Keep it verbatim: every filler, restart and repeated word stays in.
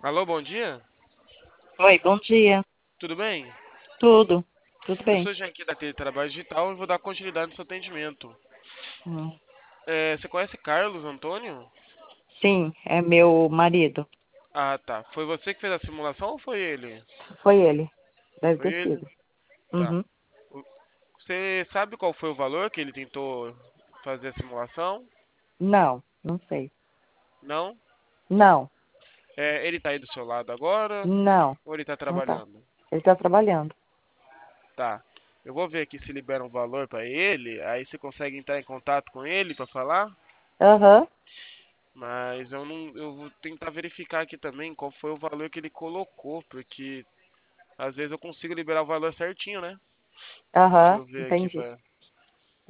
Alô, bom dia? Oi, bom dia. Tudo bem? Tudo, tudo Eu bem. sou Jean aqui da Teletrabalho Digital e vou dar continuidade no seu atendimento. Hum, É, você conhece Carlos Antônio? Sim, é meu marido. Ah, tá. Foi você que fez a simulação ou foi ele? Foi ele. Deve Foi ter ele? sido. Tá. Uhum. O- Você sabe qual foi o valor que ele tentou fazer a simulação? Não, não sei. Não? Não, É, ele tá aí do seu lado agora não, ou ele tá não tá. trabalhando? Ele tá trabalhando. Tá. Eu vou ver aqui se libera um valor pra ele, aí você consegue entrar em contato com ele pra falar? Aham, Mas eu não, eu vou tentar verificar aqui também qual foi o valor que ele colocou, porque às vezes eu consigo liberar o valor certinho, né? Deixa aham, eu ver aqui entendi. pra.